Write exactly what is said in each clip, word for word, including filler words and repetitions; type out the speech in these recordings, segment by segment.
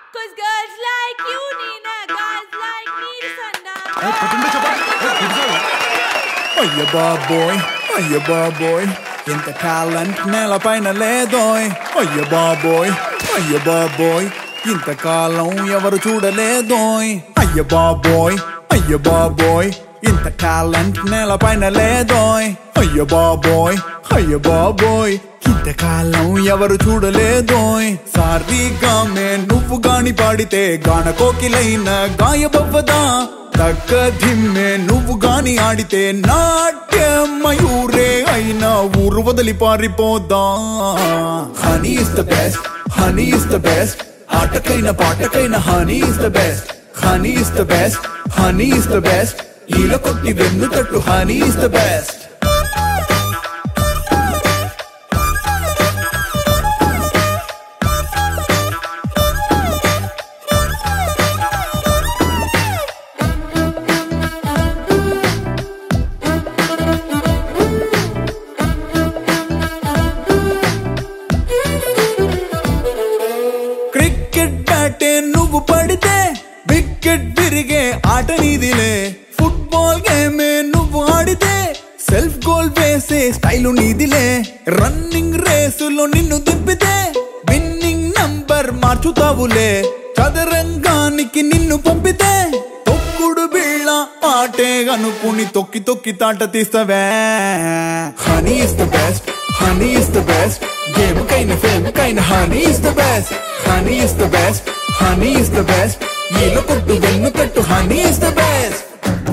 Cause girls like you need a guys like me to sundown. అయ్య బాబోయ్ అయ్య బాబోయ్ ఇంత టాలెంట్ నేలపైన లేదోయ్ అయ్య బాబోయ్ అయ్య బాబోయ్ ఇంతకాలం ఎవరు చూడలేదోయ్ అయ్య బాబోయ్ అయ్య బాబోయ్ ఇంత టాలెంట్ నేలపైన లేదోయ్ అయ్య బాబోయ్ అయ్య బాబోయ్ ఇంతకాలం ఎవరు చూడలేదోయ్ సారీగా మే నువ్వు గాని పాడితే గాన కోకిలైన గాయబవ్వదా తగ్గ ధిమ్మే నువ్వు గాని ఆడితే నాట్య మయూరే అయినా ఊరు వదిలి పారిపోదా honey is the best honey is the best ఆటకైనా పాటకైనా honey is the best honey is the best honey is the best ఈల కొట్టి వెన్ను తట్టు honey is the best cricket బ్యాటే నువ్వు పడితే వికెట్ విరిగే ఆట నీదిలే ఫుట్బాల్ గేమే నువ్వు ఆడితే సెల్ఫ్ గోల్ వేసే స్టైలు నీదిలే రన్నింగ్ రేసులో నిన్ను దింపితే విన్నింగ్ నంబర్ మార్చుతావులే చదరంగానికి నిన్ను పంపితే తొక్కుడు బిళ్ళ ఆటే అనుకుని తొక్కి తొక్కి తాట తీస్తావే honey is the best honey is the best game కైన ఫేమ్ కైన honey is the best honey is the best honey is the best ఈలో కొట్టు వెన్ను కట్టు honey is the best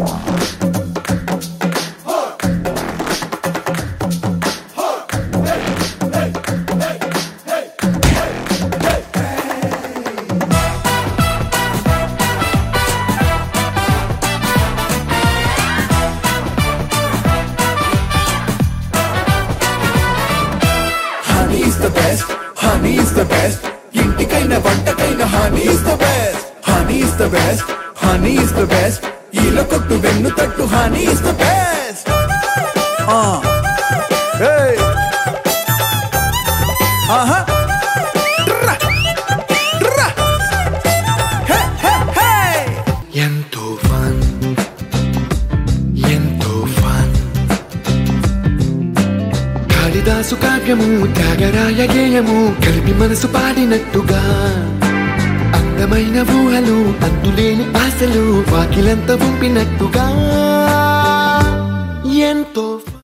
Honey is the best, honey is the best. ఇంటికైనా వంటకైనా honey is the best. Honey is the best, honey is the best. ఈల కొట్టు వెన్ను తట్టు honey is the best. Ah, hey, aha, dra, dra, hey, hey, hey. ఎంతో fun ఎంతో fun కాళిదాసు కావ్యము త్యాగరాయ గేయము కలిపి మనసు పాడినట్టుగా అందమైన ఊహలు అందులేని ఆశలు వాకిలంతా పంపినట్టుగా ఎంతో